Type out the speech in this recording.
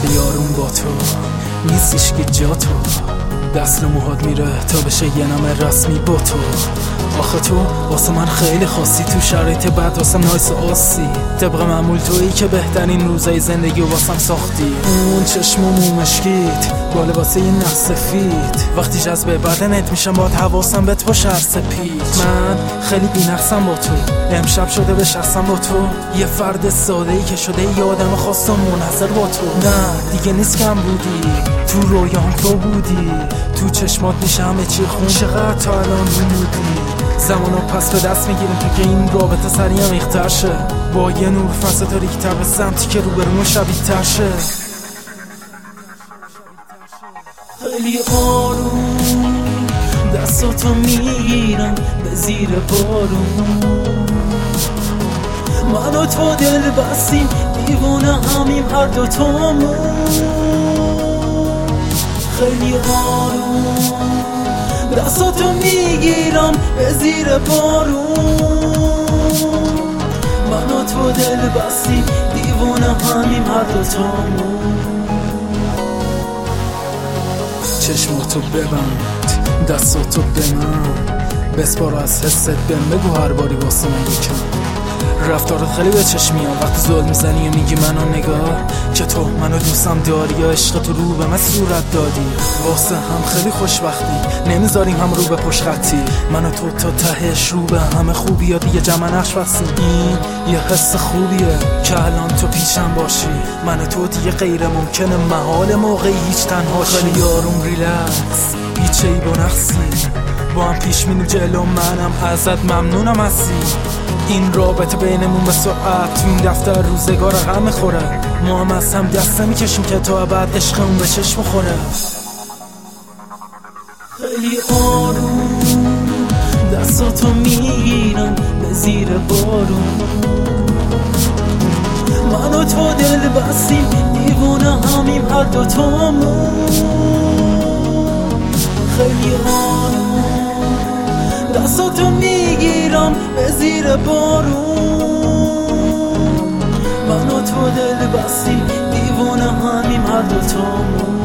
خیلی آروم با تو نیستیش که جا تو دست رو موهات میره تا بشه یه نام رسمی با تو. آخه تو واسه من خیلی خاصی، تو شرایط بد واسم نایس و آسی. طبق معمول تویی که بهترین روزای زندگی واسم ساختی. اون چشم و مومشکیت با لباسه یه نخ سفید، وقتی جذبه بدنت میشم باید حواسم بهت باشه هر سپیچ. من خیلی بی‌نقصم با تو، امشب شده به شخصم با تو. یه فرد ساده‌ای که شده یه آدم خاص و منحصر با تو. نه دیگه نیست کم بودی، تو رویام تو بودی، تو چشمات میشه همه چی خون. چقدر تا الان بودی، زمانو پس به دست میگیریم تو که این رابطه سریع عمیق‌تر شه. با یه نور فضا تاریک‌تر به سمتی که روبرومون شبیه‌تر شه. خیلی آروم دستاتو میگیرم به زیر بارون، من و تو دل بستیم دیوونه همیم هر دوتامون. خیلی آروم دستاتو میگیرم به زیر بارون، من و تو دل بستیم دیوونه همیم هر دوتامون. چشماتو ببند دستاتو به من بسپار، از حست بهم بگو هر باری واسه من یکم. رفتارت خیلی به چشم میاد وقتی زل میزنی و میگی منو نگاه که تو منو دوستم داری، یا عشق تو رو به من صورت دادی. واسه هم خیلی خوشبختی، نمیذاریم هم رو به پشت خطی. من و تو تا تهش رو به همه خوبی ها دیگه جمع نقش بستیم. این یه حس خوبیه که الان تو پیشم باشی، من و تو دیگه غیر ممکنه محال موقعی هیچ تنهاشی. خیلی آروم ریلکس هیچ عیب و نقصی، با هم پیش میریم جلو، منم ازت ممنونم هستی. این رابطه بینمون به سرعت تو این دفتر روزگار غم میخوره، ما هم از هم دست میکشیم که تا بعد عشقمون به چشم خوره. خیلی آروم دستاتو میگیرم به زیر بارون، من و تو دل بستیم دیوونه همیم هر دوتامون. خیلی آروم دستاتو میگیرم به زیر بارون، من و تو دل بستیم دیوونه همیم هر دوتامون.